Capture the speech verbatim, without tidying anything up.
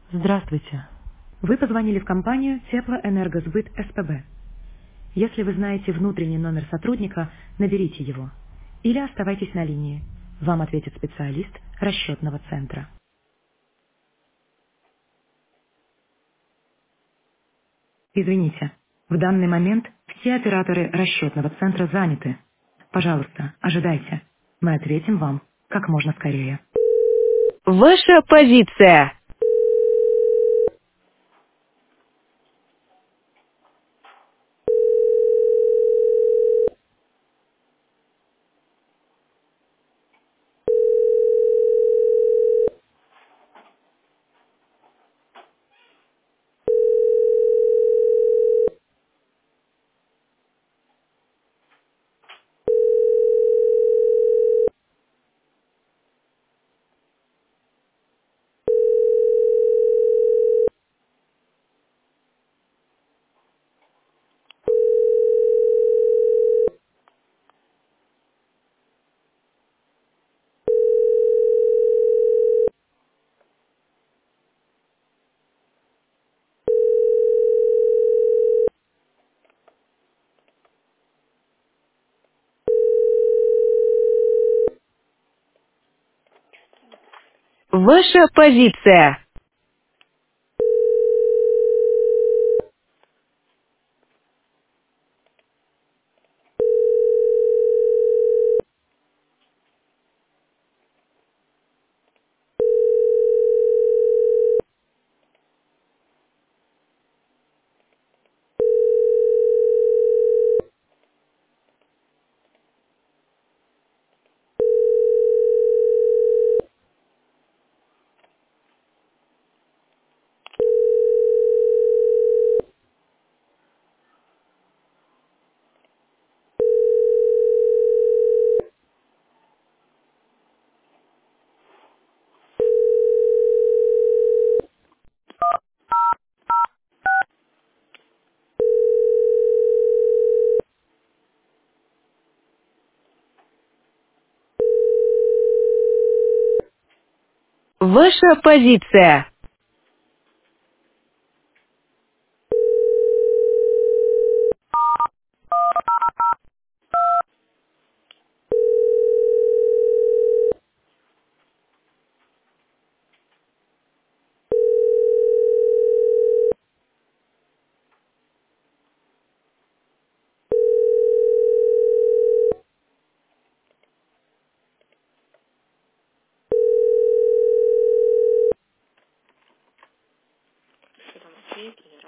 Здравствуйте. Вы позвонили в компанию Теплоэнергосбыт СПБ. Если вы знаете внутренний номер сотрудника, наберите его. Или оставайтесь на линии. Вам ответит специалист расчетного центра. Извините, в данный момент все операторы расчетного центра заняты. Пожалуйста, ожидайте. Мы ответим вам как можно скорее. Ваша позиция. Ваша позиция. Ваша позиция. Что там, ответили?